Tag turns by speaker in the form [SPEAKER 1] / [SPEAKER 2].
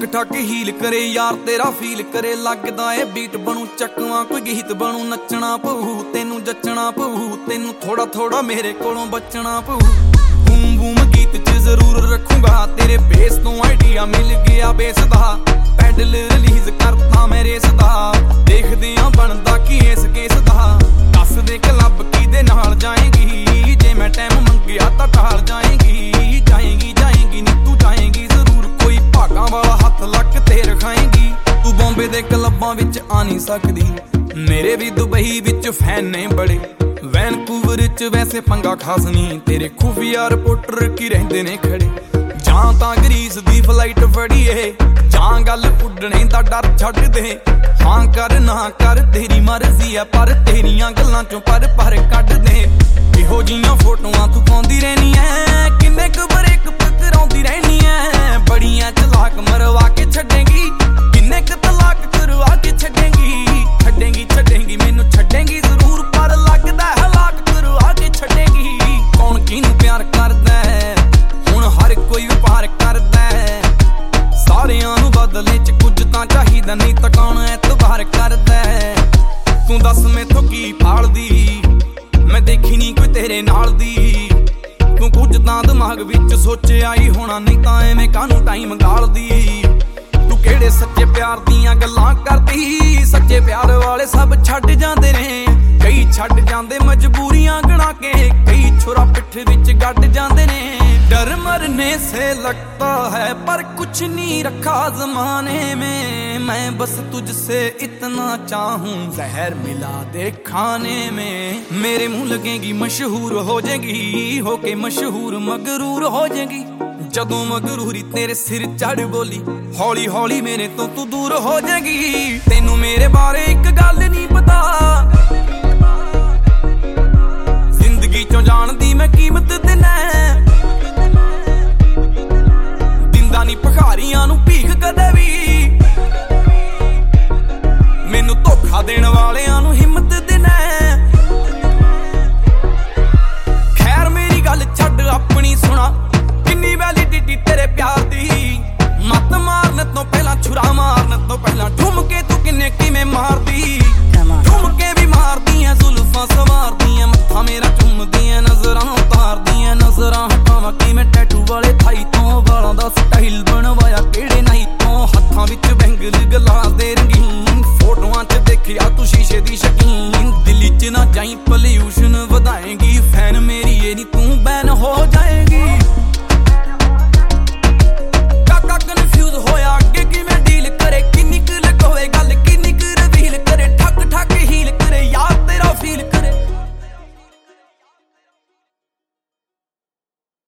[SPEAKER 1] ठक ठक हील करे यार तेरा फील करे लगदा ए बीट बनू चकवा कोई गीत बनू नचना पऊ तेनू जचना पऊ तेनू थोड़ा थोड़ा मेरे कोलों बचना पऊ बूम बूम गीत च जरूर रखूंगा तेरे बेस तो आइडिया मिल गया बेस दा पैडल रिलीज करता मैं रेस दा देखदे आ बनदा की इस केस दा दस दे क्लब किदे नाल जाएगी जे मैं टाइम मंगिया तां टाल जाएगी जाएगी जाएगी नी तू जाएगी जरूर कोई भागां वाला हत्थ लक ते रखाएगी तू बॉम्बे दे क्लबां विच आ नहीं सकदी मेरे भी दुबई विच फैन ने बड़े वैनकूवर च वैसे पंगा खास नहीं तेरे खुफिया रिपोर्टर की रहिंदे ने खड़े जां तां ग्रीस दी फ्लाइट फड़ीए जां गल उड्डणे दा डर छड्ड दे हां कर ना कर तेरी मर्जी है पर तेरियां गल्लां चों पर कड्ड दे इहो जिहियां फोटोआं तू पाउंदी रहनी है किन्ने क ब्रेक कराउंदी रहनी है बड़ियां चलाक मरवा के छड्डेंगी किन्ने क तलाक करवा के छड्डेंगी छड्डेंगी मैनू छड्डेंगी जरूर पर लगदा हलाक करवा के छड्डेंगी कौन किनू प्यार करदा है हुण हर कोई व्यापार करदा है सारियां नू बदले च कुछ तां चाहीदा नहीं तां कौन एतबार करदा है तू दस मैथों की भालदी मैं देखी नहीं कोई तेरे नाल दी तू कुछ तां दिमाग विच सोचिया ही होना नहीं तां एवें कानू टाइम गालदी तू केड़े सच्चे प्यार दियां गल्लां करदी सच्चे प्यार वाले सब छड्ड जांदे ने कई छड्ड जांदे मजबूरियां गणा के कई छुरा पिठ विच गड्ड जांदे ने डर मरने से लगता है पर कुछ नहीं रखा ज़माने में मैं बस तुझसे इतना चाहूं जहर मिला दे खाने में मेरे मुंह लगेगी मशहूर हो जाएगी होके मशहूर मगरूर हो जाएगी जदों मगरूरी तेरे सिर चढ़ बोली हौली हौली मेरे तो तू दूर हो जाएगी तेनू मेरे बारे एक गल नहीं पता जिंदगी चों जानदी मैं कीमत देना दिंदा नहीं भखारियां नू भीख कदे भी मैनू धोखा देण वाले